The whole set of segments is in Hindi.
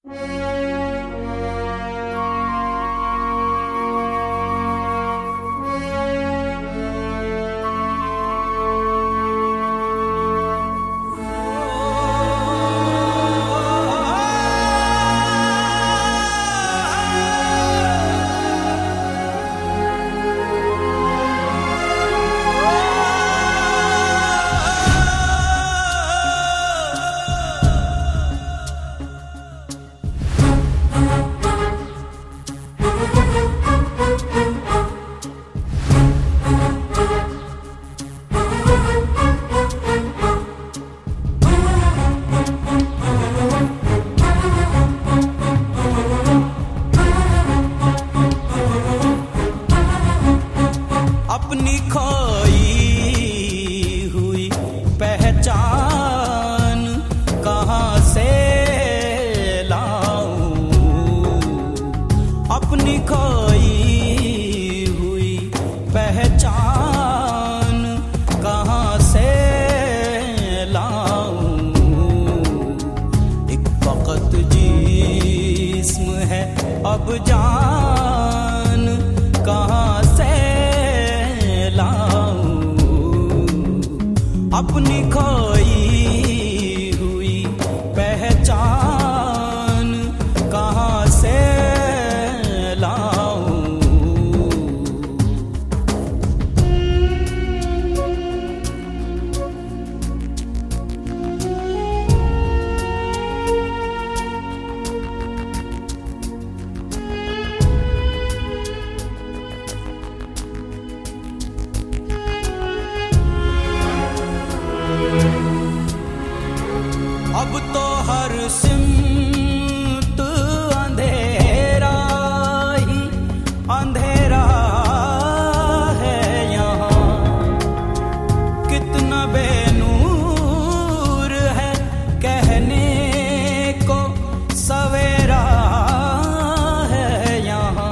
अपनी खोई हुई पहचान कहाँ से लाऊं? अपनी खोई हुई पहचान कहाँ से लाऊं? एक वक्त जिस्म है अब जान कहाँ से अपनी खोई हुई पहचान कहाँ से लाऊं? अब तो हर सिमत अंधेरा ही अंधेरा है यहाँ। कितना बेनूर है कहने को सवेरा है यहाँ।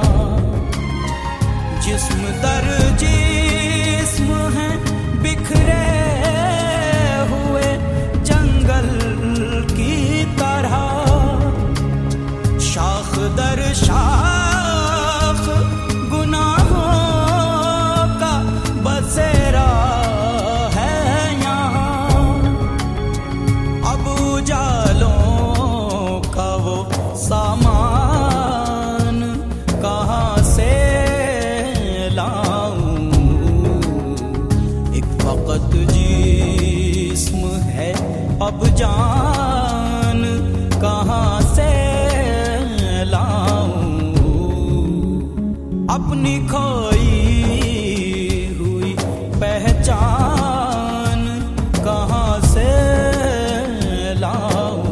जिस्म दर जिस्म है बिखरे हुए जंगल की तरह। शाख दर शाख गुनाहों का बसेरा है यहाँ। अब उजालों का वो सामान कहाँ से लाऊं? एक वक्त जिस्म है अब जान कहाँ से लाऊं? अपनी खोई हुई पहचान कहाँ से लाऊं?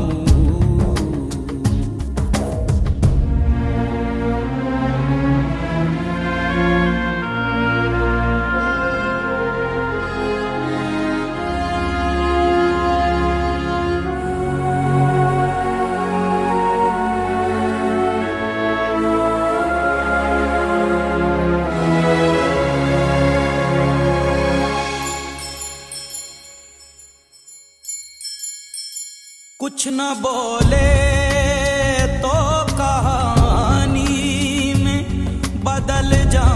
कुछ न बोले तो कहानी में बदल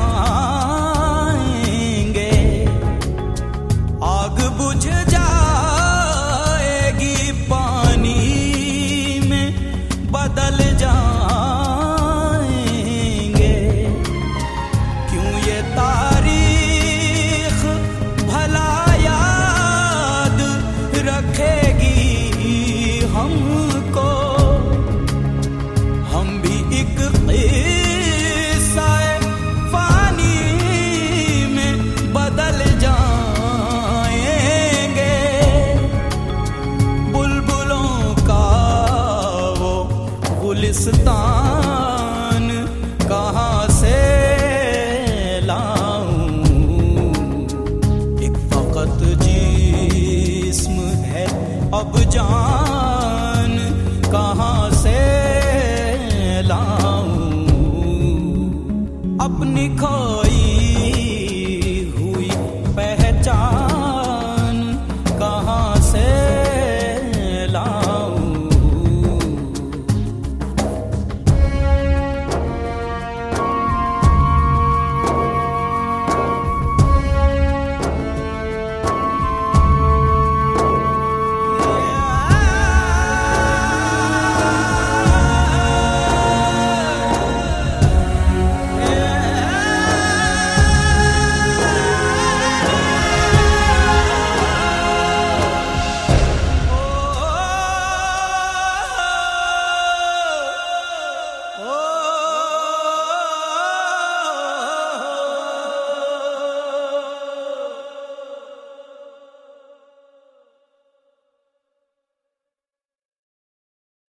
जाएंगे। आग बुझ जाएगी पानी में बदल जाएंगे। क्यों ये तारीख भला याद रखेगी हमको? हम भी एक क़िस्सा फ़ानी में बदल जाएंगे। बुलबुलों का वो गुलिस्तान कहाँ से लाऊं? एक वक्त जिस्म है अब जान